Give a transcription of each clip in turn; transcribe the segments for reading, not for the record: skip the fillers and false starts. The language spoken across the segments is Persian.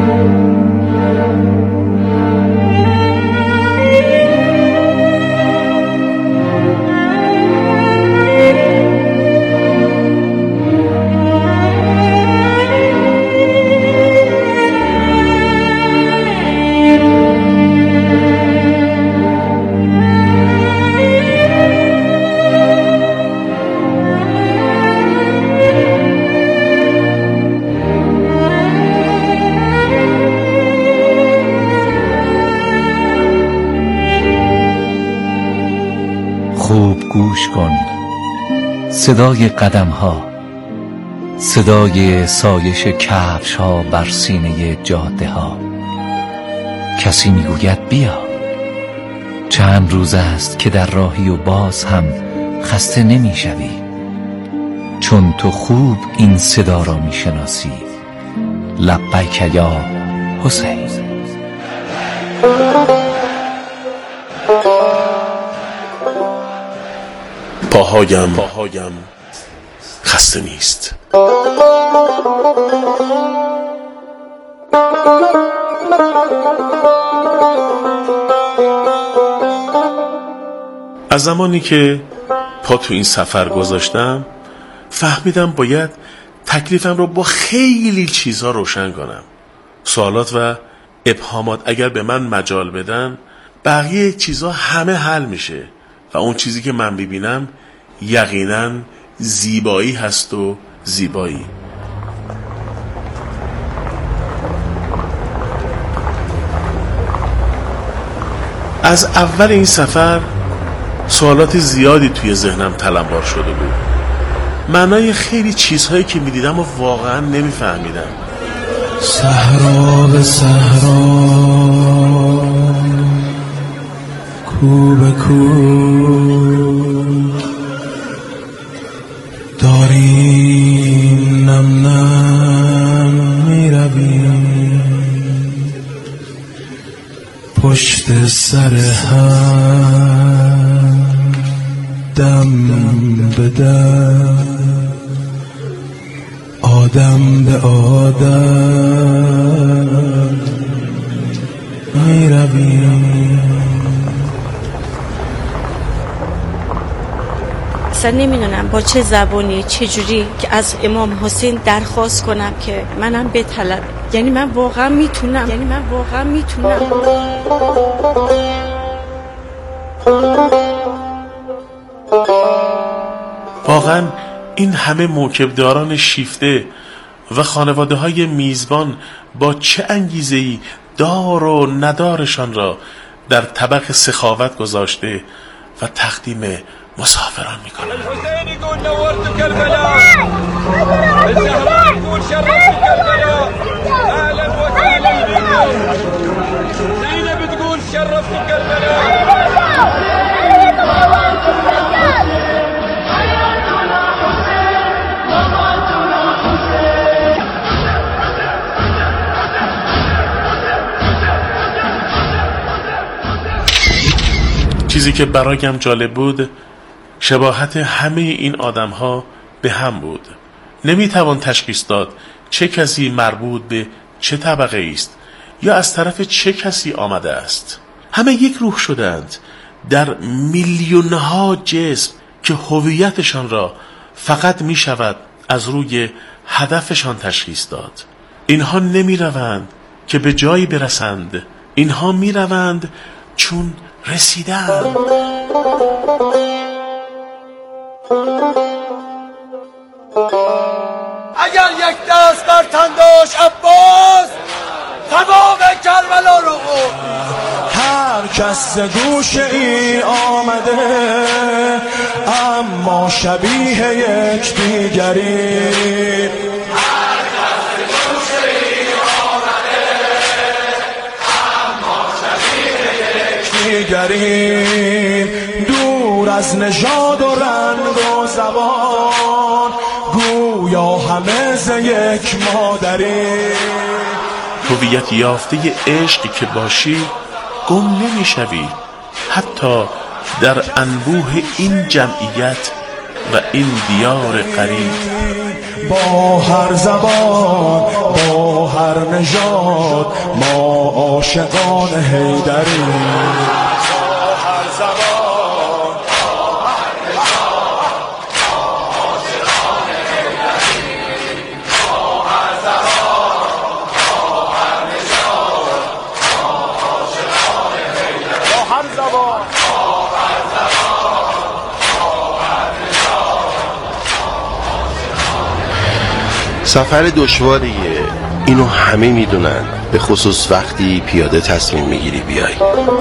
خوب گوش کن، صدای قدم ها، صدای سایش کفش ها بر سینه جاده ها. کسی میگوید بیا، چند روز است که در راهی و باز هم خسته نمیشوی، چون تو خوب این صدا را میشناسی. لبیک یا حسین. پاهایم خسته نیست. از زمانی که پا تو این سفر گذاشتم فهمیدم باید تکلیفم رو با خیلی چیزها روشن کنم. سوالات و ابهامات اگر به من مجال بدن، بقیه چیزها همه حل میشه و اون چیزی که من ببینم یقینا زیبایی هست و زیبایی. از اول این سفر سوالات زیادی توی ذهنم تلمبار شده بود. معنای خیلی چیزهایی که میدیدم و واقعا نمیفهمیدم. صحرا به صحرا، کو به کو، داریم نم نم میرویم پشت سر هم، دم به دم، آدم به آدم میرویم. اصلا نمیدونم با چه زبانی چه جوری که از امام حسین درخواست کنم که منم بطلب. یعنی من واقعا میتونم. واقعا این همه موکبداران شیفته و خانواده های میزبان با چه انگیزه‌ای دار و ندارشان را در طبق سخاوت گذاشته و تقدیم مسافران میکنن. الحسین يقول نورت كربلاء، الزهراء يقول شرفت كربلاء، اهلا وسهلا بكم. زينب تقول شرفت كربلاء. چیزی که برایم جالب بود شباهت همه این آدم ها به هم بود. نمیتوان تشخیص داد چه کسی مربوط به چه طبقه است یا از طرف چه کسی آمده است. همه یک روح شدند در میلیونها جسم که هویتشان را فقط می شود از روی هدفشان تشخیص داد. اینها نمی روند که به جایی برسند، اینها می روند چون رسیدند. اگر یک دست بر تن داشت عباس، تمام کربلا رو هر کس گوش ای آمده، اما شبیه یک دیگری. دور از نژاد و رنگ و زبان، گویا همه ز یک مادری. هویت یافته عشقی که باشی گم نمی شوی، حتی در انبوه این جمعیت و این دیار غریب. با هر زبان با هر نژاد ما عاشقان حیدری. سفر دشواریه، اینو همه میدونن، به خصوص وقتی پیاده تصمیم میگیری بیای.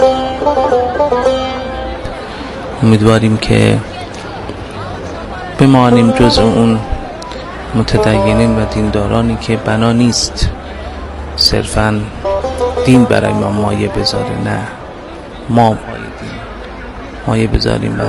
امیدواریم که بمانیم جز اون متدینین و دیندارانی که بنا نیست صرفاً دین برای ما مایه بذاره، نه ما مایه بذاریم و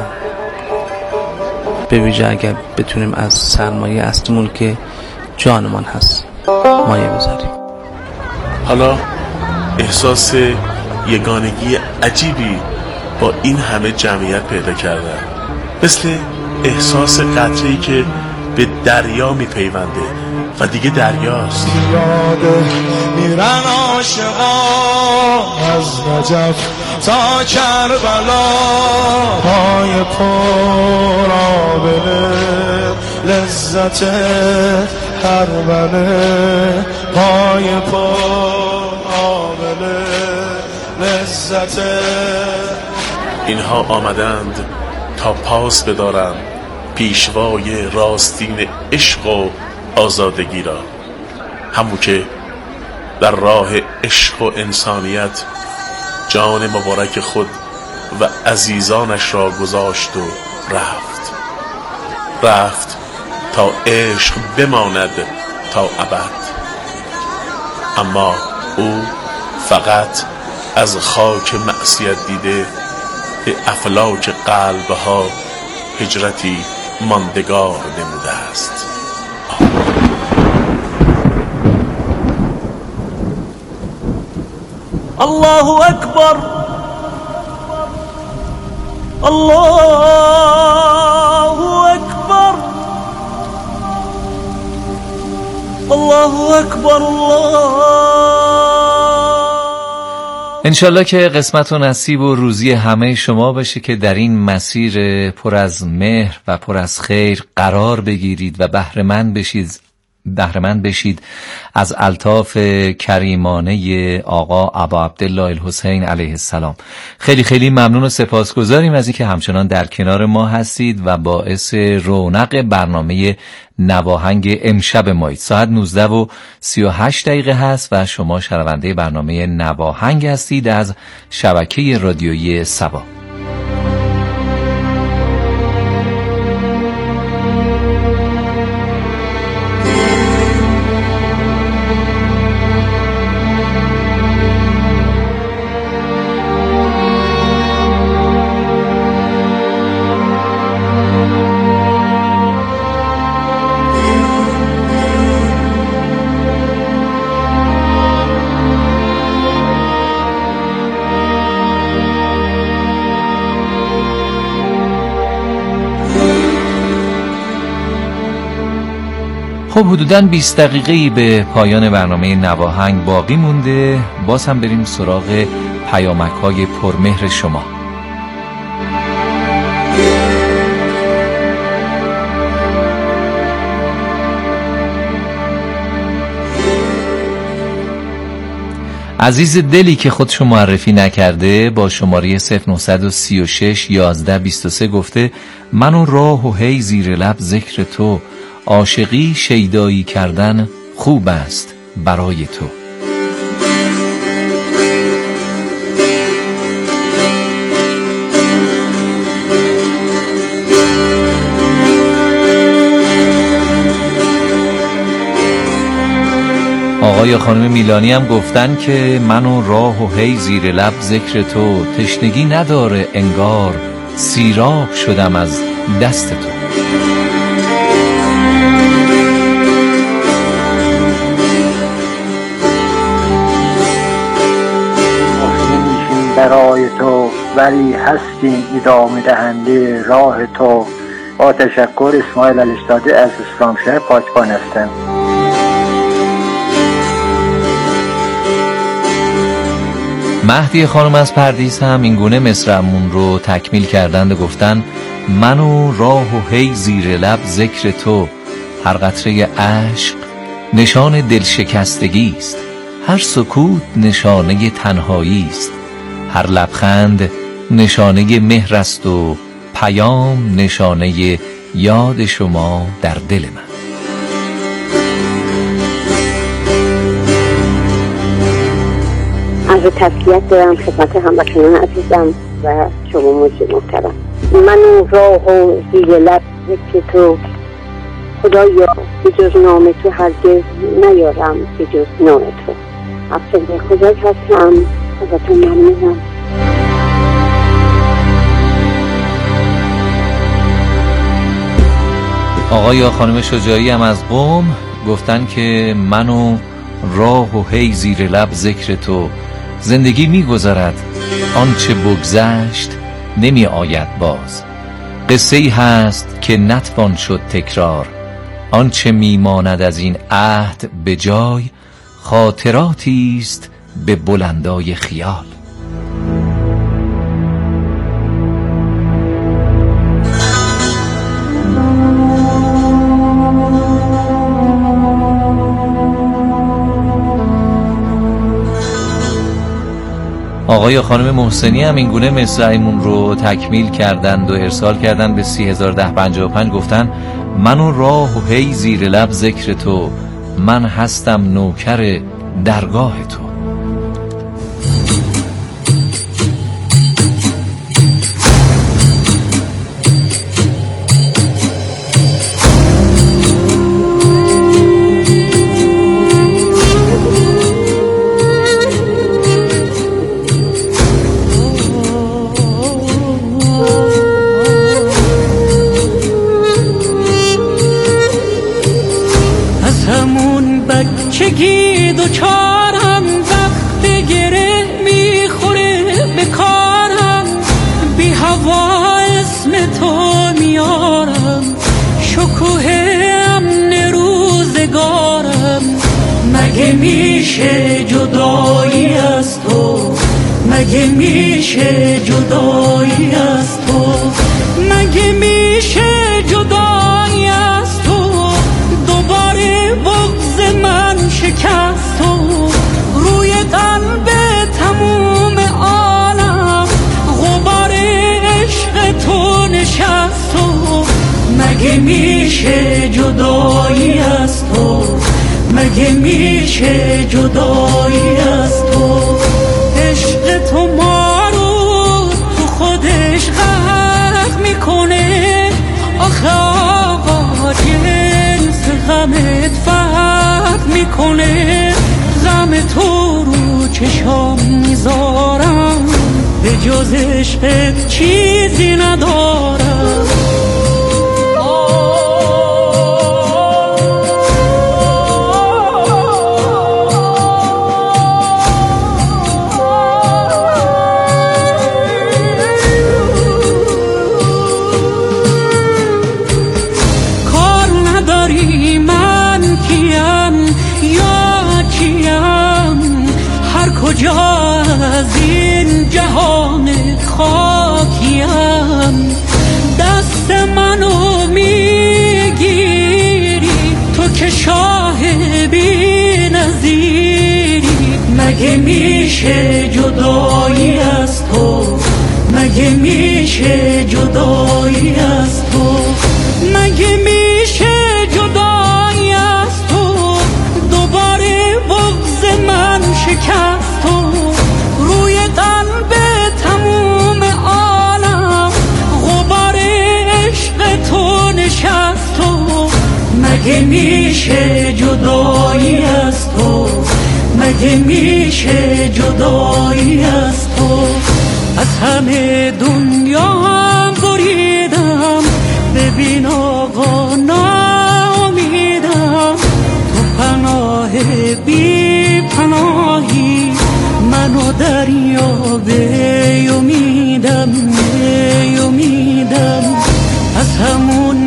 به ویژه اگر بتونیم از سرمایه اصلیمون که جانمان هست مایه بذاریم. حالا احساس یگانگی عجیبی با این همه جمعیت پیدا کردن، مثل احساس قطره‌ای که به دریا میپیونده و دیگه دریاست. یاده میرن عاشقان از نجف تا کربلا، پای پر آبله لذت هر بله، پای پر آبله لذت. اینها آمدند تا پاس بدارم پیشوای راستین عشق و آزادگی را، همون که در راه عشق و انسانیت جان مبارک خود و عزیزانش را گذاشت و رفت تا عشق بماند تا ابد. اما او فقط از خاک معصیت دیده به افلاک قلبها هجرتی ماندگار نموده است. الله اکبر، الله اکبر، الله اکبر، الله. انشالله که قسمت و نصیب و روزی همه شما باشه که در این مسیر پر از مهر و پر از خیر قرار بگیرید و بهره‌مند بشید از الطاف کریمانه آقا ابا عبدالله الحسین علیه السلام. خیلی خیلی ممنون و سپاسگزاریم از اینکه همچنان در کنار ما هستید و باعث رونق برنامه نواهنگ امشب مایید. ساعت 19:38 هست و شما شنونده برنامه نواهنگ هستید از شبکه رادیویی سبا. خب حدوداً 20 دقیقه‌ای به پایان برنامه نواهنگ باقی مونده. باز هم بریم سراغ پیامک‌های پرمهر شما. عزیز دلی که خودشو معرفی نکرده با شماره 0936 11 23 گفته من و راه و هی زیر لب ذکر تو، عاشقی شیدایی کردن خوب است برای تو. آقای یا خانم میلانی هم گفتن که من و راه و هی زیر لب ذکر تو، تشنگی نداره انگار سیراب شدم از دست تو. برای تو ولی هستیم ادامه دهنده راه تو، با تشکر، اسماعیل الاشتادی از اسلامشهر پاکبان هستم. مهدی خانم از پردیس هم این گونه مصرعمون رو تکمیل کردند و گفتن من و راه و هی زیر لب ذکر تو، هر قطره عشق نشان دل شکستگی است، هر سکوت نشانه تنهایی است، هر لبخند نشانه مهر است و پیام نشانه یاد شما در دل من. از تسلیت دارم خدمت هموطنان عزیزم و شما موجود محترم. من راه و زیر لب ذکر تو، خدایا به جز نام تو هرگز نیارم، به جز نام تو. افسانه خدای هستم، ازتون ممنونم. آقای یا خانم شجاعی هم از قم گفتن که من و راه و هی زیر لب ذکر تو، زندگی می‌گذرد آنچه بگذشت نمی آید باز، قصه ای هست که نتوان شد تکرار، آنچه میماند از این عهد به جای، خاطراتی است به بلندای خیال. آقای و خانم محسنی هم این گونه مصرعمون رو تکمیل کردند و ارسال کردند به 301055. گفتن من و راه و هی زیر لب ذکر تو، من هستم نوکر درگاه تو. بچگی دوچارم، وقت گره میخوره به کارم، بی هوا اسم تو میارم، شکوه امن روزگارم. مگه میشه جدایی از تو، مگه میشه جدایی از تو، مگه میشه جدایی از تو، دوباره بغض من شکست تو، روی قلب تموم عالم غبار عشق تو نشست تو. مگه میشه جدایی از تو، مگه میشه جدایی از تو، عشق تو ما رو تو خودش غرق میکنه. آخه آقا جنس غمت فرق میکنه، غم تو رو چشام میذارم، به جز عشقت چیزی ندارم. کجا از این جهان خاکیم، دست منو میگیری تو که شاه بی نظیری. مگه میشه جدایی از تو، مگه میشه جدایی از تو، مگه میشه جدایی از تو، دوباره بغض من شکست تو، روی قلب تموم عالم غبار عشق تو نشست تو. مگه میشه جدایی از تو، مگه میشه جدایی از تو، از همه دنیا هم بریدم، ببین آقا ناامیدم، تو پناه بی پناهی، منو دریا به امیدم، از همون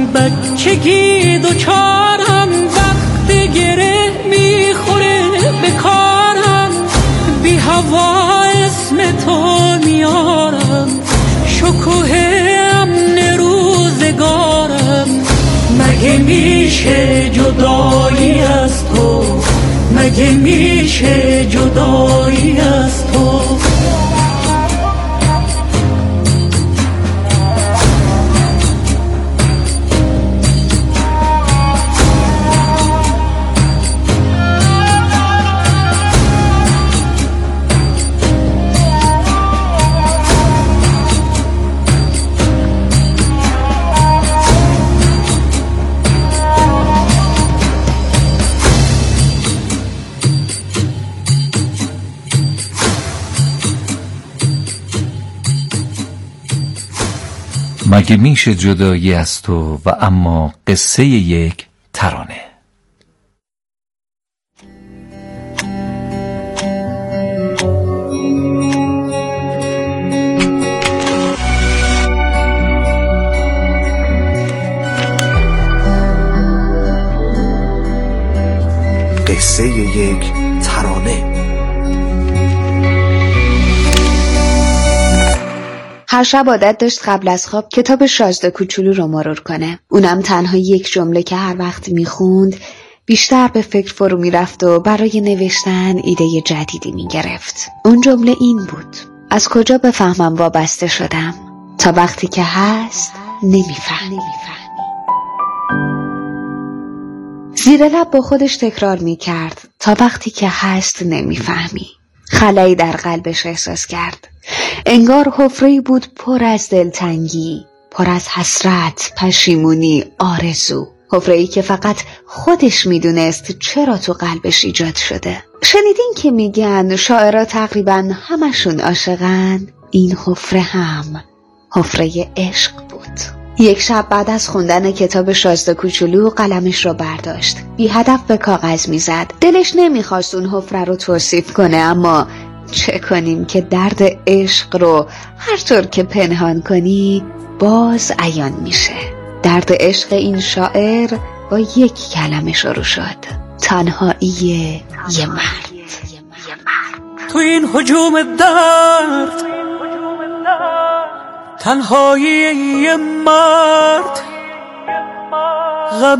زندگی دوچارم، وقت گره میخوره به کارم، بی هوا اسم تو میارم، شکوه امن روزگارم. مگه میشه جدایی از تو، مگه میشه جدایی از تو. مگه میشه جدایی از تو و اما قصه یک ترانه. قصه یک ترانه. هر شب عادت داشت قبل از خواب کتاب شازده کوچولو رو مرور کنه. اونم تنها یک جمله که هر وقت میخوند بیشتر به فکر فرو میرفت و برای نوشتن ایده جدیدی میگرفت. اون جمله این بود: از کجا بفهمم وابسته شدم؟ تا وقتی که هست نمیفهمی. زیر لب با خودش تکرار میکرد: تا وقتی که هست نمیفهمی. خلایی در قلبش احساس کرد. انگار حفره‌ای بود پر از دلتنگی، پر از حسرت، پشیمونی، آرزو. حفره‌ای که فقط خودش میدونست چرا تو قلبش ایجاد شده. شنیدین که میگن شاعرها تقریبا همشون عاشقن؟ این حفره هم حفره عشق بود. یک شب بعد از خوندن کتاب شازده کوچولو قلمش رو برداشت. بی هدف به کاغذ میزد. دلش نمیخواست اون حفره رو توصیف کنه، اما چه کنیم که درد عشق رو هر طور که پنهان کنی باز عیان میشه. درد عشق این شاعر با یک کلمه شروع شد: تنهایی یه مرد. تو این هجوم درد، تنهایی یه مرد، غم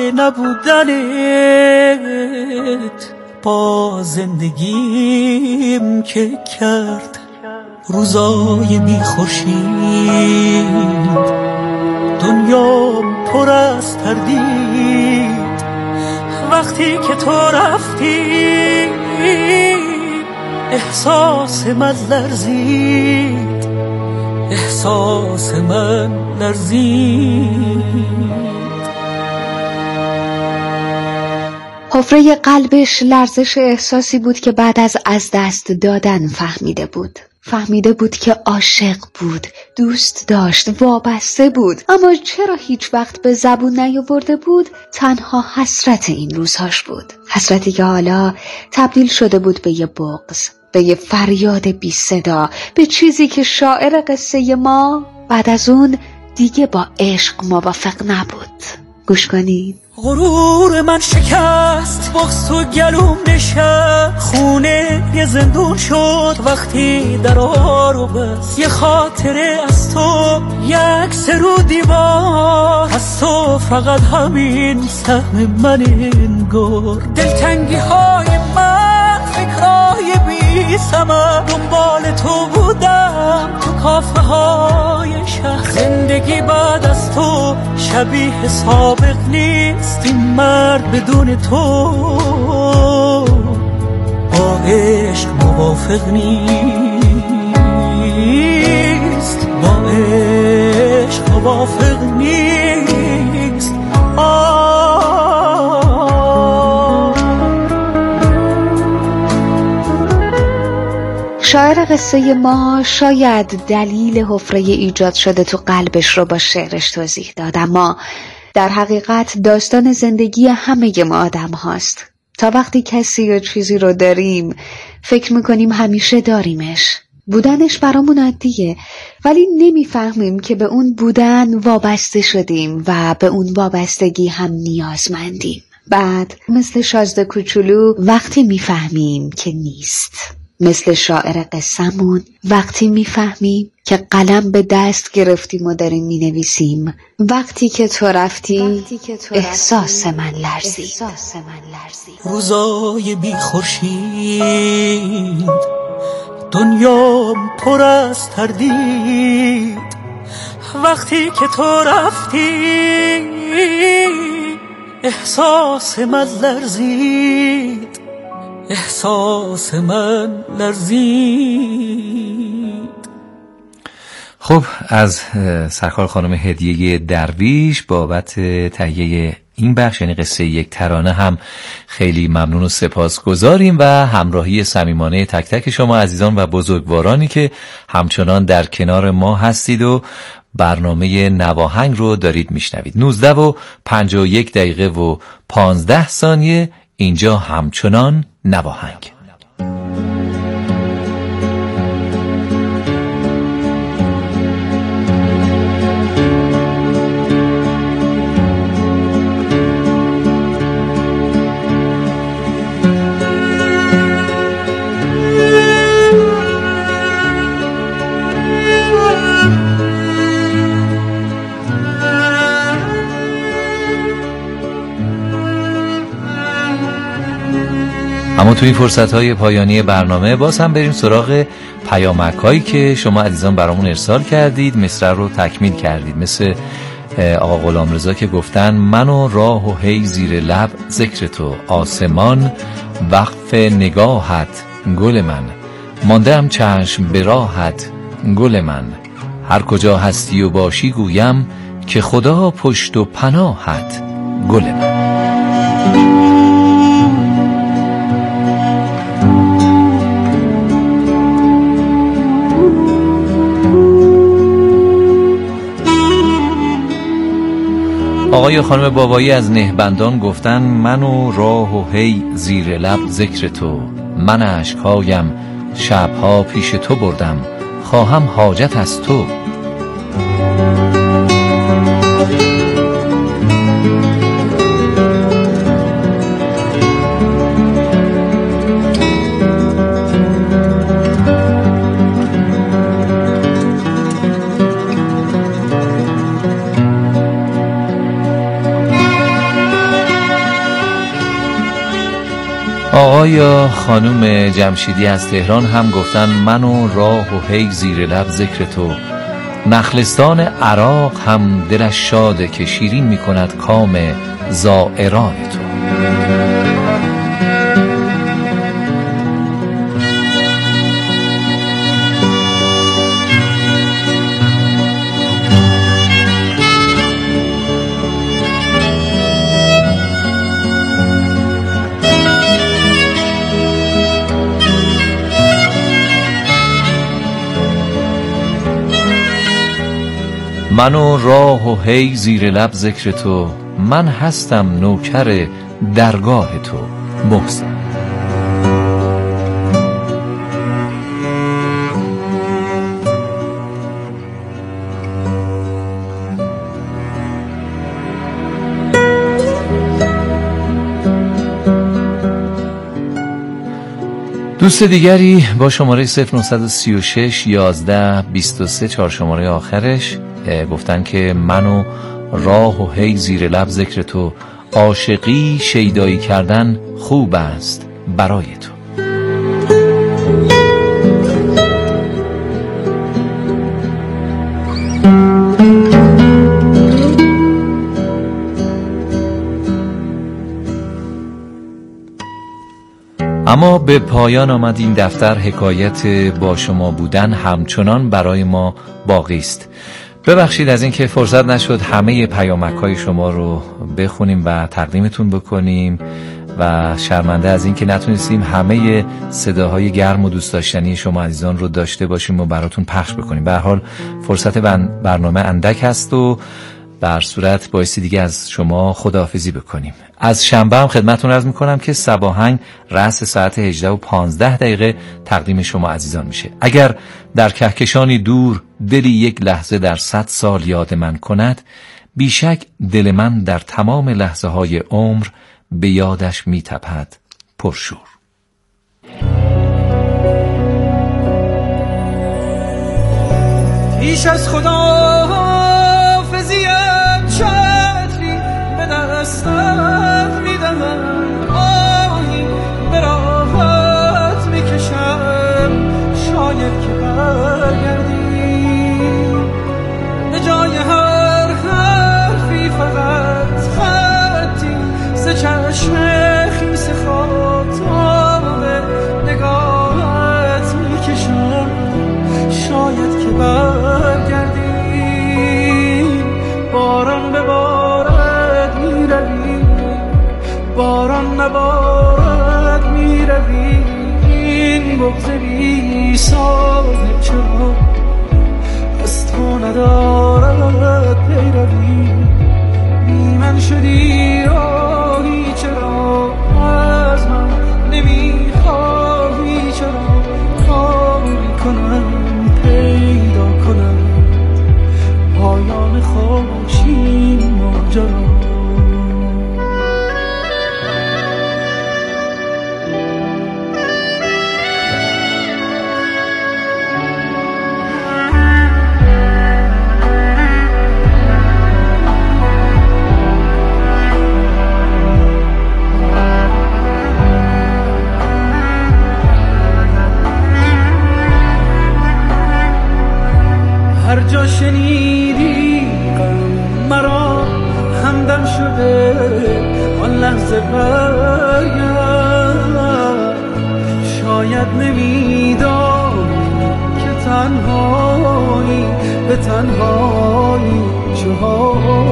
نبودنت با زندگیم که کرد روزای بی خورشید. دنیام پر از تردید وقتی که تو رفتی، احساس من لرزید، احساس من لرزید. حفره قلبش لرزش احساسی بود که بعد از دست دادن فهمیده بود که عاشق بود، دوست داشت، وابسته بود. اما چرا هیچ وقت به زبون نیاورده بود؟ تنها حسرت این روزهاش بود. حسرتی که حالا تبدیل شده بود به یه بغض، به یه فریاد بی صدا، به چیزی که شاعر قصه ما بعد از اون دیگه با عشق موافق نبود. گوش کنید. غرور من شکست، بغض تو گلوم نشست، خونه یه زندون شد وقتی درها رو بست. یه خاطره از تو، یک سرو دیوار، از تو فقط همین سهم من انگار. دلتنگی های من، فکرهای بی ثمر، دنبال تو بودم تو کافه های شهر. زندگی بعد از تو شبیه سابق نیست، این مرد بدون تو با عشق موافق نیست، با عشق موافق نیست. شاعر قصه ما شاید دلیل حفره ایجاد شده تو قلبش رو با شعرش توضیح داد، اما در حقیقت داستان زندگی همه ما آدم هاست. تا وقتی کسی یا چیزی رو داریم فکر میکنیم همیشه داریمش. بودنش برامون عادیه، ولی نمیفهمیم که به اون بودن وابسته شدیم و به اون وابستگی هم نیازمندیم. بعد مثل شازده کوچولو وقتی میفهمیم که نیست، مثل شاعر قصه‌مون وقتی میفهمیم که قلم به دست گرفتیم و داریم مینویسیم. وقتی که تو رفتی احساس من لرزید. روزای بی خورشید دنیام پر از تردید، وقتی که تو رفتی احساس من لرزید، احساس من لرزید. خب از سرکار خانم هدیه درویش بابت تهیه این بخش، یعنی قصه یک ترانه، هم خیلی ممنون و سپاسگزاریم و همراهی صمیمانه تک تک شما عزیزان و بزرگوارانی که همچنان در کنار ما هستید و برنامه نواهنگ رو دارید میشنوید. 19:51 اینجا همچنان نواهنگ. اما توی این فرصت‌های پایانی برنامه باز هم بریم سراغ پیامک‌هایی که شما عزیزان برامون ارسال کردید، مصرع رو تکمیل کردید. مثل آقا غلامرضا که گفتن من و راه و هی زیر لب ذکر تو، آسمان وقف نگاهت گل من، ماندم چشم به راحت گل من، هر کجا هستی و باشی گویم که خدا پشت و پناهت گل من. آقای خانم بابایی از نهبندان گفتن من و راه و هی زیر لب ذکر تو، من اشکهایم شبها پیش تو بردم، خواهم حاجت از تو. آقای خانم جمشیدی از تهران هم گفتن من و راه و هی زیر لب ذکر تو، نخلستان عراق هم دلش شاده که شیرین می کند کام زائران تو. من و راه و هی زیر لب ذکر تو، من هستم نوکر درگاه تو محسن. دوست دیگری با شماره 0936 11 23 4 شماره آخرش گفتن که من و راه و هی زیر لب ذکر تو، عاشقی شیدایی کردن خوب است برای تو. اما به پایان آمد این دفتر. حکایت با شما بودن همچنان برای ما باقی است. ببخشید از اینکه فرصت نشد همه پیامک‌های شما رو بخونیم و تقدیمتون بکنیم و شرمنده از اینکه نتونستیم همه صداهای گرم و دوست داشتنی شما عزیزان رو داشته باشیم و براتون پخش بکنیم. به هر حال فرصت برنامه اندک هست و به هر صورت بایستی دیگه از شما خداحافظی بکنیم. از شنبه هم خدمتتون عرض میکنم که صباحنگ رأس ساعت 18:15 تقدیم شما عزیزان میشه. اگر در کهکشانی دور دلی یک لحظه در 100 سال یاد من کند، بیشک دل من در تمام لحظه های عمر به یادش میتپد پرشور. پیش از خداحافظیت چتری به دستت میدهم، آهی به راحت میکشم، شاید که برگردی به جای هر حرفی فقط خطی ز چشم خیس خاطاب نگاهت میکشم، شاید که برگردی. باران ببارد میروی، باران نبارد میروی، این بغض بی صاحب چرا از تو ندارد پیروی. بی من شدی راهی چرا از من نمیخواهی، چرا کاری کنم پیدا کنم پایان خوشی ماجرا. هر جا شنیدی غم مرا همدم شده، آن لحظه برگرد. شاید نمیدانی که تنهایی به تنهایی چها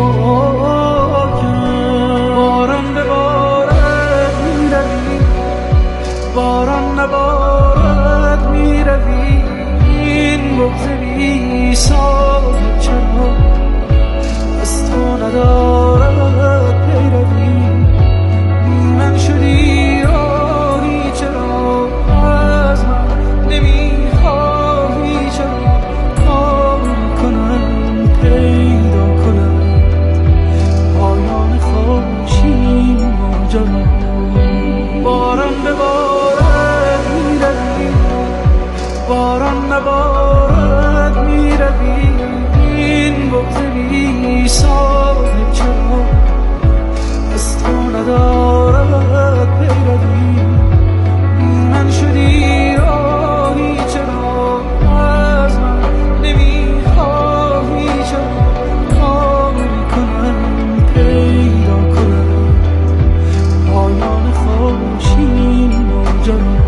کرد. باران ببارد میروی، باران نبارد میروی، این بغض بی صاحب چرا از تو ندارد پیروی. بی من شدی راهی چرا از من نمیخواهی، چرا کاری کنم پیدا کنم پایان خوشی ماجرا. باران ببارد میروی، باران نبارد میروی، این بغض بی صاحب چرا از تو ندارد پیروی. بی من شدی راهی چرا از من نمیخواهی، چرا کاری کنم پیدا کنم پایان خوشی ماجرا.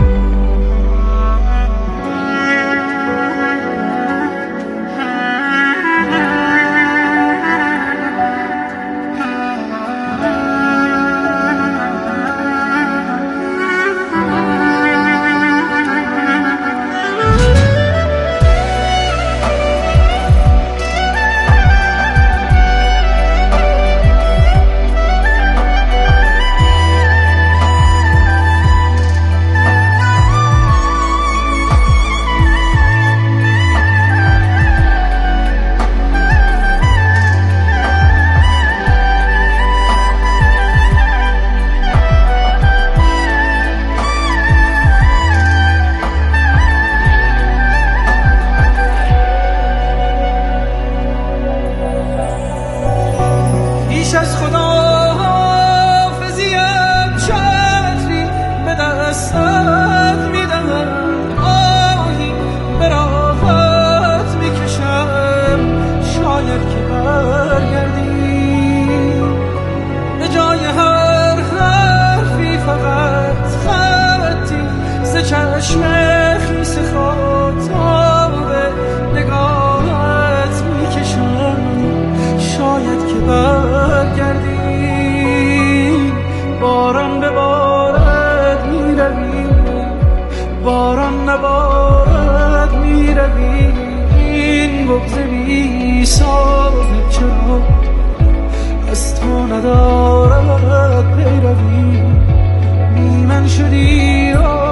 چشم خیس خاطاب نگاهت میکشم، شاید که برگردی. باران ببارد میروی، باران نبارد میروی، این بغض بی ثابت چرا از تو ندارد پیروی بی من شدی